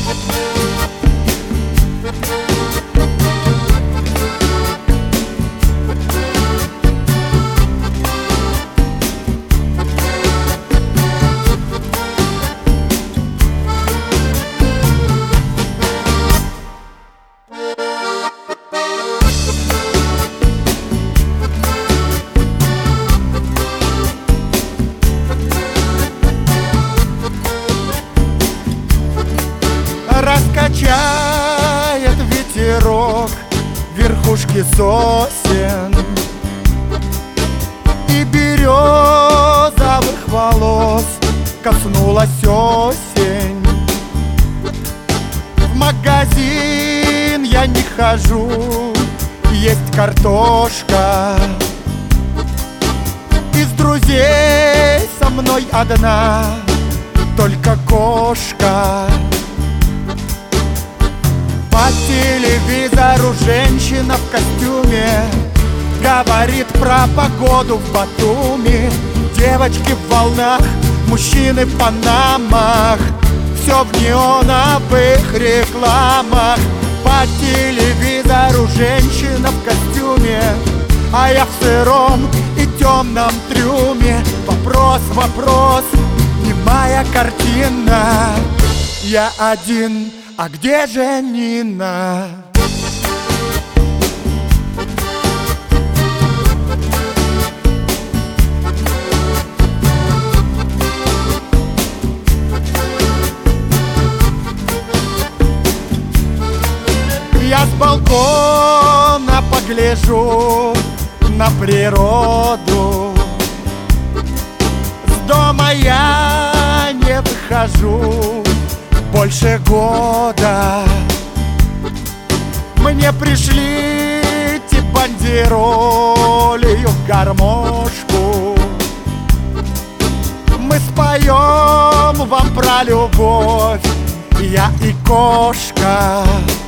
Раскачает ветерок верхушки сосен, и березовых волос коснулась осень. В магазин я не хожу, есть картошка. Из друзей со мной одна только кошка. По телевизору женщина в костюме говорит про погоду в Батуми. Девочки в волнах, мужчины в панамах, все в неоновых рекламах. По телевизору женщина в костюме, а я в сыром и темном трюме. Вопрос, вопрос, немая картина. Я один, а где же Нина? Я с балкона погляжу на природу. С дома я не выхожу больше года. Мне пришлите бандеролью гармошку. Мы споем вам про любовь, я и кошка.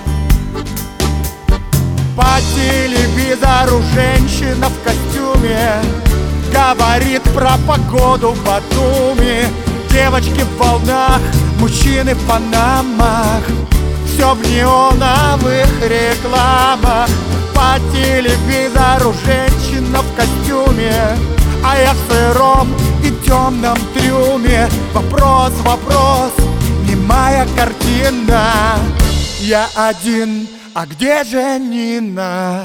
По телевизору женщина в костюме говорит про погоду в Батуми. Девочки в волнах, мужчины в панамах, все в неоновых рекламах. По телевизору женщина в костюме, а я в сыром и темном трюме. Вопрос, вопрос, немая картина. Я один, а где же Нина?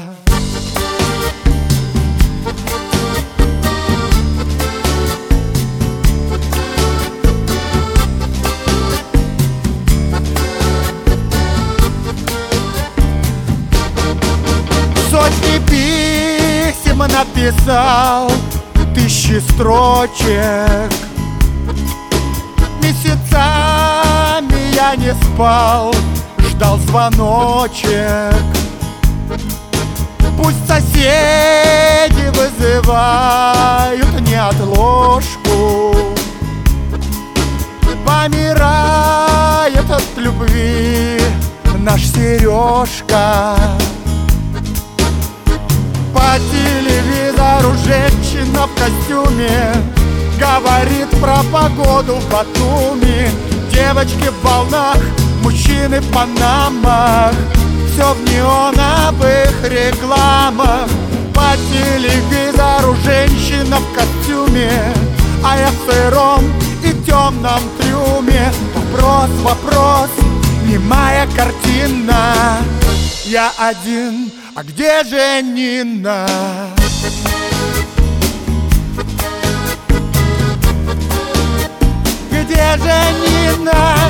Сотни писем написал, тысячи строчек. Месяцами я не спал, ждал звоночек. Пусть соседи вызывают неотложку. Помирает от любви наш Сережка. По телевизору женщина в костюме говорит про погоду в Батуми. Девочки в волнах, мужчины в панамах, все в неоновых рекламах. По телевизору женщина в костюме, а я в сыром и темном трюме. Вопрос, вопрос, немая картина. Я один, а где же Нина? Где же Нина?